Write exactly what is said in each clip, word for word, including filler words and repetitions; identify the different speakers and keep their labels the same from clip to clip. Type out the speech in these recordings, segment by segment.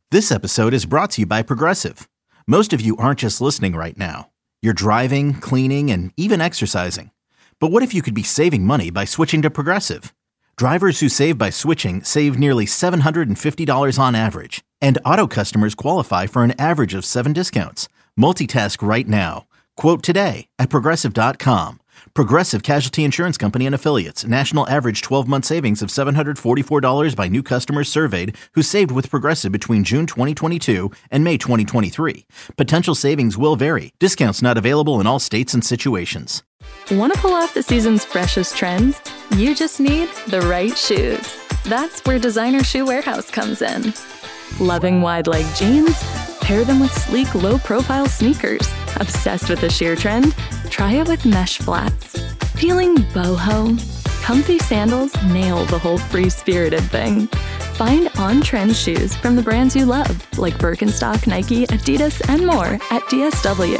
Speaker 1: This episode is brought to you by Progressive. Most of you aren't just listening right now. You're driving, cleaning, and even exercising. But what if you could be saving money by switching to Progressive? Drivers who save by switching save nearly seven hundred fifty dollars on average. And auto customers qualify for an average of seven discounts. Multitask right now. Quote today at Progressive dot com. Progressive Casualty Insurance Company and Affiliates. National average twelve-month savings of seven hundred forty-four dollars by new customers surveyed who saved with Progressive between June twenty twenty-two and May twenty twenty-three. Potential savings will vary. Discounts not available in all states and situations.
Speaker 2: Want to pull off the season's freshest trends? You just need the right shoes. That's where Designer Shoe Warehouse comes in. Loving wide-leg jeans? Pair them with sleek, low-profile sneakers. Obsessed with the sheer trend? Try it with mesh flats. Feeling boho? Comfy sandals nail the whole free-spirited thing. Find on-trend shoes from the brands you love, like Birkenstock, Nike, Adidas, and more at D S W.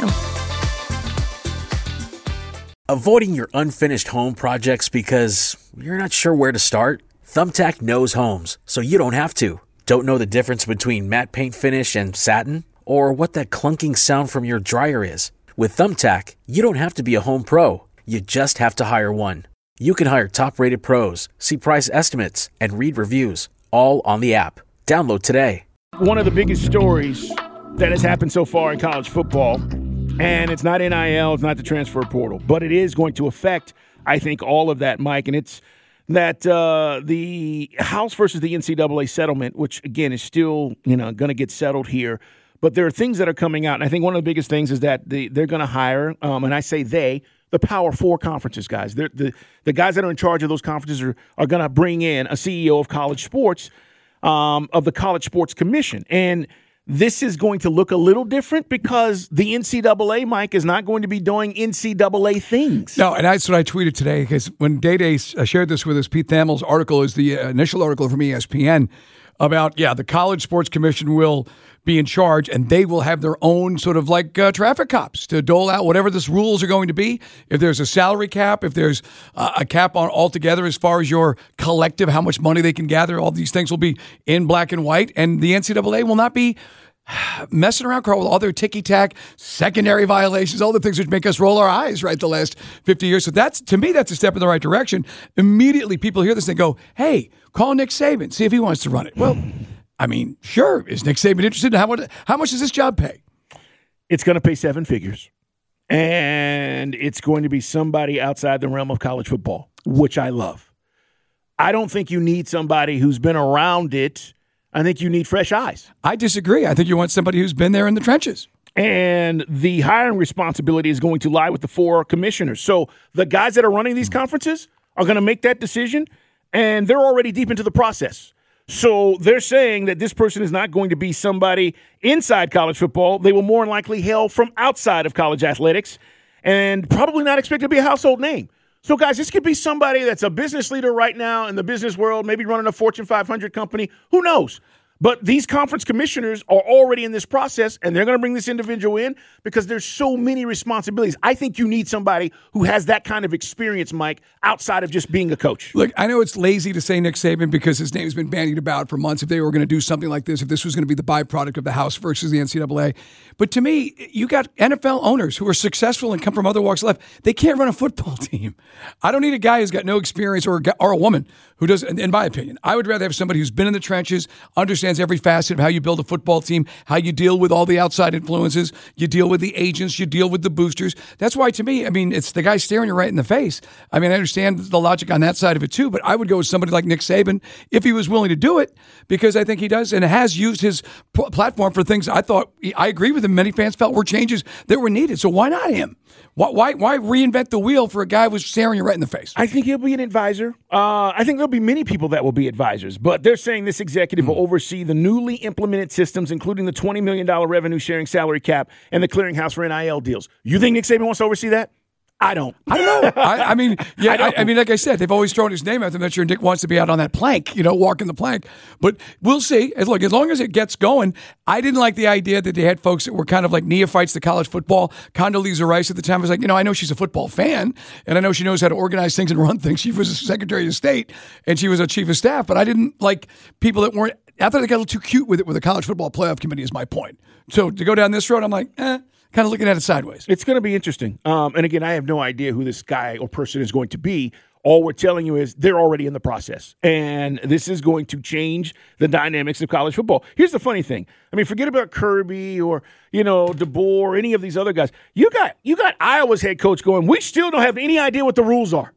Speaker 3: Avoiding your unfinished home projects because you're not sure where to start? Thumbtack knows homes, so you don't have to. Don't know the difference between matte paint finish and satin? Or what that clunking sound from your dryer is? With Thumbtack, you don't have to be a home pro. You just have to hire one. You can hire top-rated pros, see price estimates, and read reviews, all on the app. Download today.
Speaker 4: One of the biggest stories that has happened so far in college football, and it's not N I L, it's not the transfer portal, but it is going to affect, I think, all of that, Mike, and it's that uh, the House versus the N C double A settlement, which, again, is still, you know, going to get settled here. But there are things that are coming out, and I think one of the biggest things is that the, they're going to hire, um, and I say they, the Power Four conferences guys. They're, the the guys that are in charge of those conferences are, are going to bring in a C E O of college sports, um, of the College Sports Commission. And this is going to look a little different because the N C double A, Mike, is not going to be doing N C double A things.
Speaker 5: No, and that's what I tweeted today, because when Day Day shared this with us, Pete Thamel's article is the initial article from E S P N about, yeah, the College Sports Commission will be in charge, and they will have their own sort of like uh, traffic cops to dole out whatever the rules are going to be. If there's a salary cap, if there's uh, a cap on altogether as far as your collective, how much money they can gather, all these things will be in black and white, and the N C double A will not be messing around, Carl, with all their ticky-tack, secondary violations, all the things which make us roll our eyes, right, the last fifty years. So that's, to me, that's a step in the right direction. Immediately, people hear this and go, hey, call Nick Saban, see if he wants to run it. Well, I mean, sure. Is Nick Saban interested? How much, how much does this job pay?
Speaker 4: It's going to pay seven figures. And it's going to be somebody outside the realm of college football, which I love. I don't think you need somebody who's been around it. I think you need fresh eyes.
Speaker 5: I disagree. I think you want somebody who's been there in the trenches.
Speaker 4: And the hiring responsibility is going to lie with the four commissioners. So the guys that are running these conferences are going to make that decision, and they're already deep into the process. So they're saying that this person is not going to be somebody inside college football. They will more than likely hail from outside of college athletics and probably not expect to be a household name. So, guys, this could be somebody that's a business leader right now in the business world, maybe running a Fortune five hundred company. Who knows? But these conference commissioners are already in this process, and they're going to bring this individual in because there's so many responsibilities. I think you need somebody who has that kind of experience, Mike, outside of just being a coach.
Speaker 5: Look, I know it's lazy to say Nick Saban because his name's been bandied about for months if they were going to do something like this, if this was going to be the byproduct of the House versus the N C double A. But to me, you got N F L owners who are successful and come from other walks of life. They can't run a football team. I don't need a guy who's got no experience or a, or a woman who does, in my opinion. I would rather have somebody who's been in the trenches, understands every facet of how you build a football team, how you deal with all the outside influences, you deal with the agents, you deal with the boosters. That's why, to me, I mean, it's the guy staring you right in the face. I mean, I understand the logic on that side of it, too, but I would go with somebody like Nick Saban if he was willing to do it, because I think he does and has used his p- platform for things I thought, I agree with him, many fans felt were changes that were needed. So why not him? Why, why, why reinvent the wheel for a guy who was staring you right in the face?
Speaker 4: I think he'll be an advisor. Uh, I think there'll be many people that will be advisors, but they're saying this executive mm. will oversee the newly implemented systems, including the twenty million dollars revenue sharing salary cap and the clearinghouse for N I L deals. You think Nick Saban wants to oversee that? I don't.
Speaker 5: I don't know. I, I mean, yeah. I, I, I mean, like I said, they've always thrown his name out. I'm not sure Nick wants to be out on that plank, you know, walking the plank. But we'll see. As look, as long as it gets going. I didn't like the idea that they had folks that were kind of like neophytes to college football. Condoleezza Rice at the time was like, you know, I know she's a football fan, and I know she knows how to organize things and run things. She was a Secretary of State, and she was a chief of staff. But I didn't like people that weren't I thought they got a little too cute with it with the college football playoff committee is my point. So to go down this road, I'm like, eh, kind of looking at it sideways.
Speaker 4: It's going to be interesting. Um, and again, I have no idea who this guy or person is going to be. All we're telling you is they're already in the process. And this is going to change the dynamics of college football. Here's the funny thing. I mean, forget about Kirby or, you know, DeBoer or any of these other guys. You got you got Iowa's head coach going, we still don't have any idea what the rules are.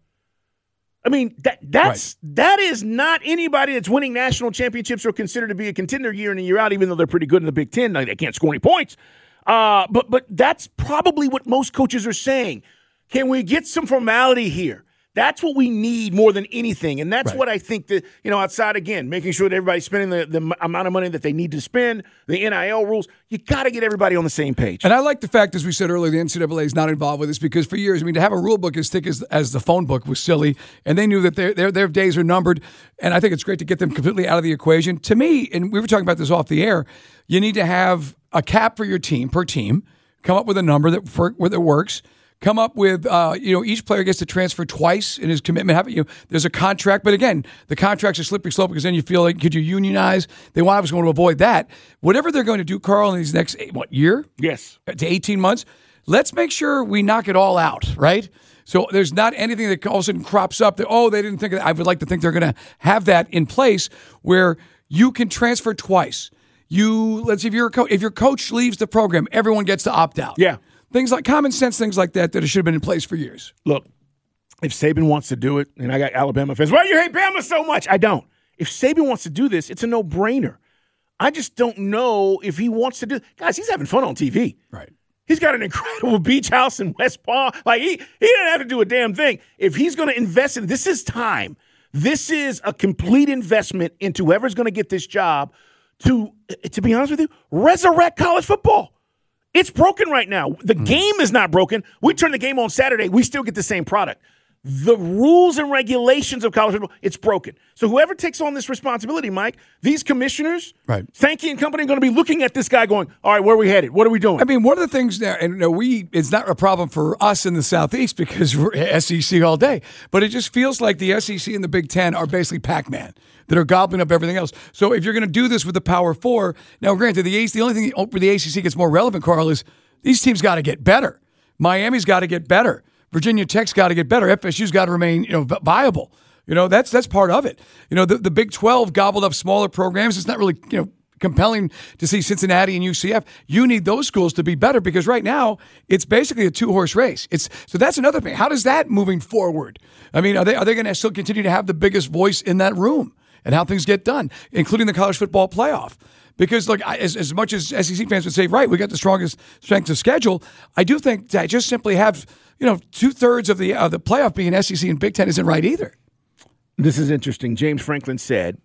Speaker 4: I mean, that that's right. that is not anybody that's winning national championships or considered to be a contender year in and year out, even though they're pretty good in the Big Ten. Like, they can't score any points. Uh, but but that's probably what most coaches are saying. Can we get some formality here? That's what we need more than anything. And that's right. what I think that, you know, outside, again, making sure that everybody's spending the, the amount of money that they need to spend, the N I L rules, you got to get everybody on the same page.
Speaker 5: And I like the fact, as we said earlier, the N C double A is not involved with this because for years, I mean, to have a rule book as thick as, as the phone book was silly, and they knew that their, their, their days are numbered, and I think it's great to get them completely out of the equation. To me, and we were talking about this off the air, you need to have a cap for your team, per team, come up with a number that, for, that works. Come up with, uh, you know, each player gets to transfer twice in his commitment. Have, you know, there's a contract, but again, the contract's a slippery slope because then you feel like, could you unionize? They want obviously want to avoid that. Whatever they're going to do, Carl, in these next, what, year?
Speaker 4: Yes.
Speaker 5: To eighteen months, let's make sure we knock it all out, right? So there's not anything that all of a sudden crops up that, oh, they didn't think of that. I would like to think they're going to have that in place where you can transfer twice. You, let's see, if, you're a co- if your coach leaves the program, everyone gets to opt out.
Speaker 4: Yeah.
Speaker 5: Things like common sense, things like that, that should have been in place for years.
Speaker 4: Look, if Saban wants to do it, and I got Alabama fans, why do you hate Bama so much? I don't. If Saban wants to do this, it's a no-brainer. I just don't know if he wants to do it. Guys, he's having fun on T V.
Speaker 5: Right.
Speaker 4: He's got an incredible beach house in West Palm. Like, he, he didn't have to do a damn thing. If he's going to invest in it, this is time. This is a complete investment into whoever's going to get this job to, to be honest with you, resurrect college football. It's broken right now. The mm. game is not broken. We turn the game on Saturday, we still get the same product. The rules and regulations of college football, it's broken. So whoever takes on this responsibility, Mike, these commissioners,
Speaker 5: right.
Speaker 4: Sankey and company, are going to be looking at this guy going, all right, where are we headed? What are we doing?
Speaker 5: I mean, one of the things there, and you know, we it's not a problem for us in the Southeast because we're S E C all day, but it just feels like the S E C and the Big Ten are basically Pac-Man that are gobbling up everything else. So if you're going to do this with the Power Four, now granted, the, the only thing where the A C C gets more relevant, Carl, is these teams got to get better. Miami's got to get better. Virginia Tech's got to get better. F S U's got to remain, you know, viable. You know, that's that's part of it. You know, the, the Big twelve gobbled up smaller programs. It's not really, you know, compelling to see Cincinnati and U C F. You need those schools to be better because right now it's basically a two-horse race. It's so that's another thing. How does that moving forward? I mean, are they are they going to still continue to have the biggest voice in that room and how things get done, including the college football playoff? Because, look, as, as much as S E C fans would say, right, we got the strongest strength of schedule, I do think that just simply have, you know, two-thirds of the, uh, the playoff being S E C and Big Ten isn't right either.
Speaker 4: This is interesting. James Franklin said,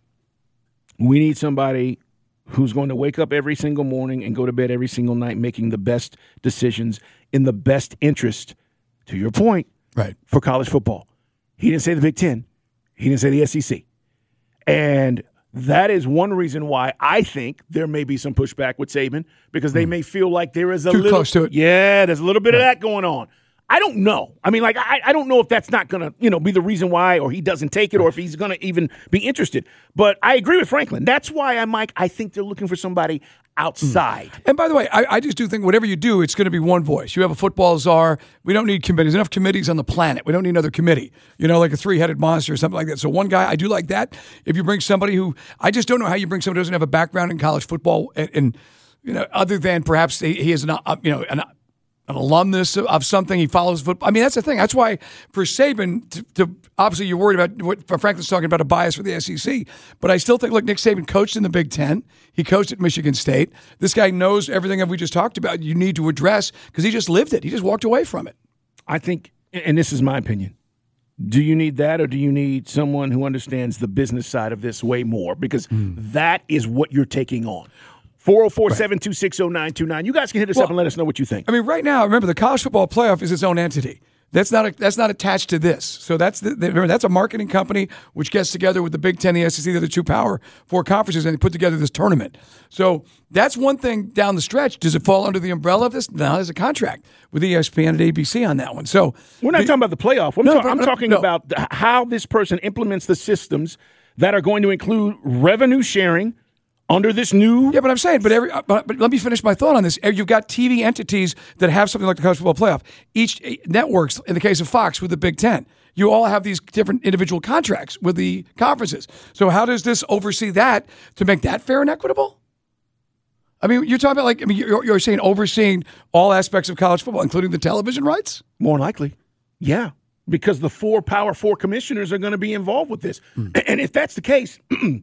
Speaker 4: we need somebody who's going to wake up every single morning and go to bed every single night making the best decisions in the best interest, to your point,
Speaker 5: right,
Speaker 4: for college football. He didn't say the Big Ten. He didn't say the S E C. And that is one reason why I think there may be some pushback with Saban, because they mm. may feel like there is a
Speaker 5: Too
Speaker 4: little
Speaker 5: close to it.
Speaker 4: Yeah, there's a little bit right. of that going on. I don't know. I mean, like, I, I don't know if that's not going to, you know, be the reason why, or he doesn't take it, or if he's going to even be interested. But I agree with Franklin. That's why I'm like, I think they're looking for somebody outside.
Speaker 5: And by the way, I, I just do think whatever you do, it's going to be one voice. You have a football czar. We don't need committees. Enough committees on the planet. We don't need another committee, you know, like a three-headed monster or something like that. So one guy, I do like that. If you bring somebody who, I just don't know how you bring somebody who doesn't have a background in college football and, and you know, other than perhaps he, he is an, uh, you know, an an alumnus of, of something. He follows football. I mean, that's the thing. That's why for Saban, to, to obviously you're worried about what Franklin's talking about, a bias for the S E C. But I still think, look, Nick Saban coached in the Big Ten. He coached at Michigan State. This guy knows everything that we just talked about. You need to address because he just lived it. He just walked away from it.
Speaker 4: I think, and this is my opinion, do you need that, or do you need someone who understands the business side of this way more? Because mm. that is what you're taking on. four oh four, seven two six, oh nine two nine. You guys can hit us well, up and let us know what you think.
Speaker 5: I mean, right now, remember, the college football playoff is its own entity. That's not a, that's not attached to this. So that's the, remember, that's a marketing company which gets together with the Big Ten, the S E C, they're the two power four conferences, and they put together this tournament. So that's one thing down the stretch. Does it fall under the umbrella of this? No, there's a contract with E S P N and A B C on that one. So
Speaker 4: we're not
Speaker 5: the,
Speaker 4: talking about the playoff. I'm,
Speaker 5: no,
Speaker 4: ta-
Speaker 5: but,
Speaker 4: I'm talking
Speaker 5: no.
Speaker 4: about how this person implements the systems that are going to include revenue sharing, under this new.
Speaker 5: Yeah, but I'm saying, but every, but, but let me finish my thought on this. You've got T V entities that have something like the college football playoff. Each networks, in the case of Fox with the Big Ten, you all have these different individual contracts with the conferences. So how does this oversee that to make that fair and equitable? I mean, you're talking about like, I mean, you're, you're saying overseeing all aspects of college football, including the television rights?
Speaker 4: More likely, yeah, because the four Power Four commissioners are going to be involved with this. Mm. And if that's the case,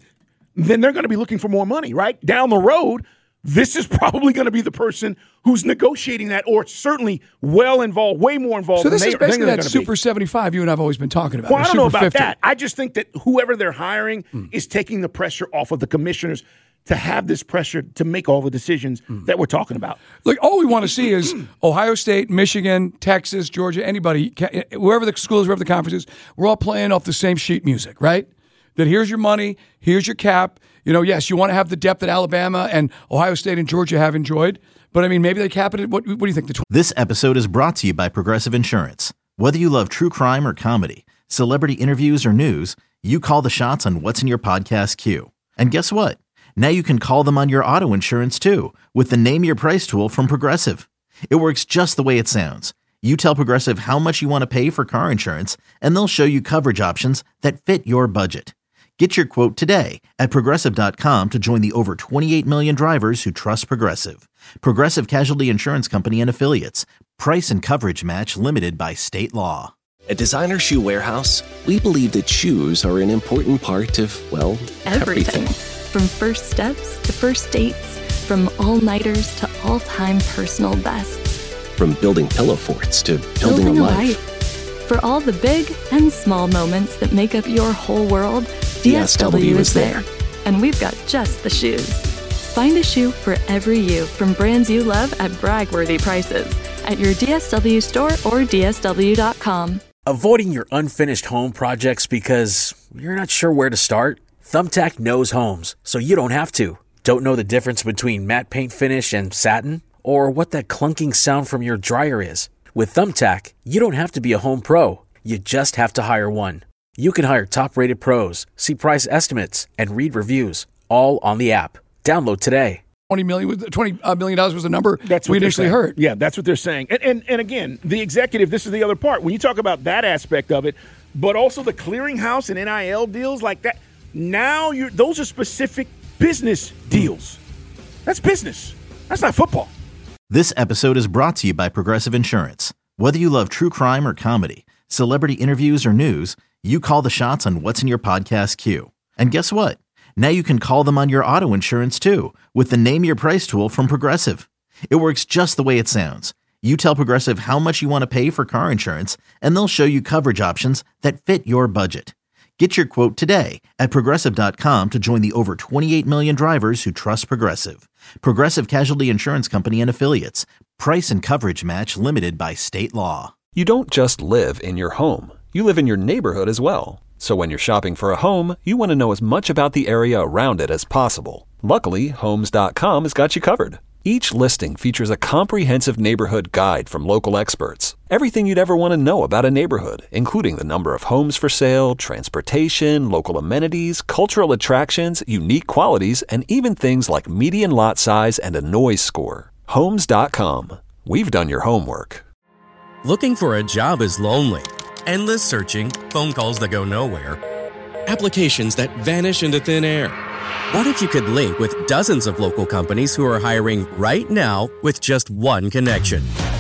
Speaker 4: then they're going to be looking for more money, right? Down the road, this is probably going to be the person who's negotiating that, or certainly well involved, way more involved.
Speaker 5: So this
Speaker 4: than
Speaker 5: is
Speaker 4: they,
Speaker 5: basically that
Speaker 4: be.
Speaker 5: Super seventy-five you and I've always been talking about.
Speaker 4: Well, I don't
Speaker 5: Super
Speaker 4: know about
Speaker 5: fifty.
Speaker 4: that. I just think that whoever they're hiring
Speaker 5: mm.
Speaker 4: is taking the pressure off of the commissioners to have this pressure to make all the decisions mm. that we're talking about.
Speaker 5: Look, all we want to see is Ohio State, Michigan, Texas, Georgia, anybody, wherever the schools, wherever the conferences, we're all playing off the same sheet music, right? That here's your money, here's your cap. You know, yes, you want to have the depth that Alabama and Ohio State and Georgia have enjoyed, but I mean, maybe they cap it at, what, what do you think? The tw-
Speaker 1: This episode is brought to you by Progressive Insurance. Whether you love true crime or comedy, celebrity interviews or news, you call the shots on what's in your podcast queue. And guess what? Now you can call them on your auto insurance too with the Name Your Price tool from Progressive. It works just the way it sounds. You tell Progressive how much you want to pay for car insurance, and they'll show you coverage options that fit your budget. Get your quote today at Progressive dot com to join the over twenty-eight million drivers who trust Progressive. Progressive Casualty Insurance Company and Affiliates. Price and coverage match limited by state law.
Speaker 6: At Designer Shoe Warehouse, we believe that shoes are an important part of, well, everything.
Speaker 2: Everything. From first steps to first dates, from all-nighters to all-time personal bests.
Speaker 6: From building pillow forts to building,
Speaker 2: Building
Speaker 6: a
Speaker 2: a
Speaker 6: life.
Speaker 2: life. For all the big and small moments that make up your whole world, D S W is there. And we've got just the shoes. Find a shoe for every you from brands you love at brag-worthy prices at your D S W store or D S W dot com.
Speaker 3: Avoiding your unfinished home projects because you're not sure where to start? Thumbtack knows homes, so you don't have to. Don't know the difference between matte paint finish and satin? Or what that clunking sound from your dryer is? With Thumbtack, you don't have to be a home pro. You just have to hire one. You can hire top-rated pros, see price estimates, and read reviews, all on the app. Download today.
Speaker 5: twenty million was twenty million dollars was the number
Speaker 4: that's
Speaker 5: we
Speaker 4: what
Speaker 5: initially heard.
Speaker 4: Yeah, that's what they're saying. And, and and again, the executive, this is the other part. When you talk about that aspect of it, but also the clearinghouse and N I L deals like that, now you're those are specific business deals. That's business. That's not football.
Speaker 1: This episode is brought to you by Progressive Insurance. Whether you love true crime or comedy, celebrity interviews or news, you call the shots on what's in your podcast queue. And guess what? Now you can call them on your auto insurance too with the Name Your Price tool from Progressive. It works just the way it sounds. You tell Progressive how much you want to pay for car insurance, and they'll show you coverage options that fit your budget. Get your quote today at Progressive dot com to join the over twenty-eight million drivers who trust Progressive. Progressive Casualty Insurance Company and Affiliates. Price and coverage match limited by state law.
Speaker 7: You don't just live in your home. You live in your neighborhood as well. So when you're shopping for a home, you want to know as much about the area around it as possible. Luckily, Homes dot com has got you covered. Each listing features a comprehensive neighborhood guide from local experts. Everything you'd ever want to know about a neighborhood, including the number of homes for sale, transportation, local amenities, cultural attractions, unique qualities, and even things like median lot size and a noise score. Homes dot com. We've done your homework.
Speaker 8: Looking for a job is lonely. Endless searching, phone calls that go nowhere, applications that vanish into thin air. What if you could link with dozens of local companies who are hiring right now with just one connection?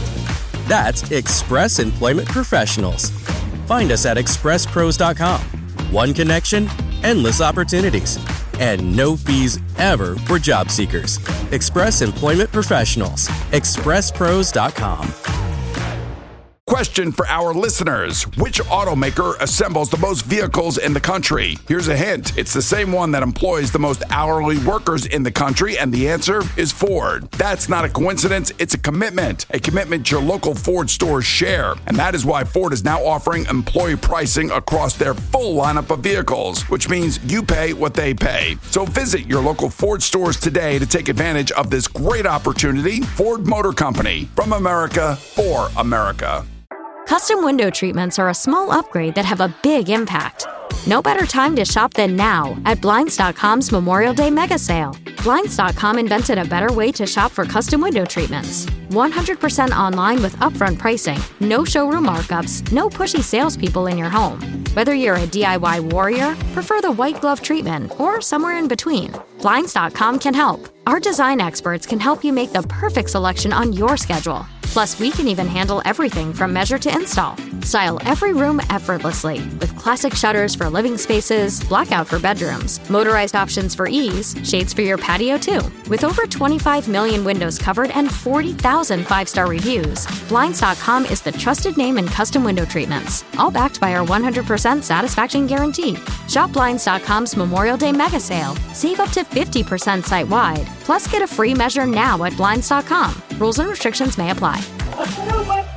Speaker 8: That's Express Employment Professionals. Find us at express pros dot com. One connection, endless opportunities, and no fees ever for job seekers. Express Employment Professionals. express pros dot com.
Speaker 9: Question for our listeners. Which automaker assembles the most vehicles in the country? Here's a hint. It's the same one that employs the most hourly workers in the country, and the answer is Ford. That's not a coincidence. It's a commitment. A commitment your local Ford stores share. And that is why Ford is now offering employee pricing across their full lineup of vehicles, which means you pay what they pay. So visit your local Ford stores today to take advantage of this great opportunity. Ford Motor Company. From America, for America.
Speaker 10: Custom window treatments are a small upgrade that have a big impact. No better time to shop than now at Blinds dot com's Memorial Day Mega Sale. Blinds dot com invented a better way to shop for custom window treatments. one hundred percent online with upfront pricing, no showroom markups, no pushy salespeople in your home. Whether you're a D I Y warrior, prefer the white glove treatment, or somewhere in between, Blinds dot com can help. Our design experts can help you make the perfect selection on your schedule. Plus, we can even handle everything from measure to install. Style every room effortlessly with classic shutters for living spaces, blackout for bedrooms, motorized options for ease, shades for your patio too. With over twenty-five million windows covered and forty thousand five-star reviews, Blinds dot com is the trusted name in custom window treatments, all backed by our one hundred percent satisfaction guarantee. Shop Blinds dot com's Memorial Day Mega Sale. Save up to fifty percent site-wide. Plus, get a free measure now at Blinds dot com. Rules and restrictions may apply.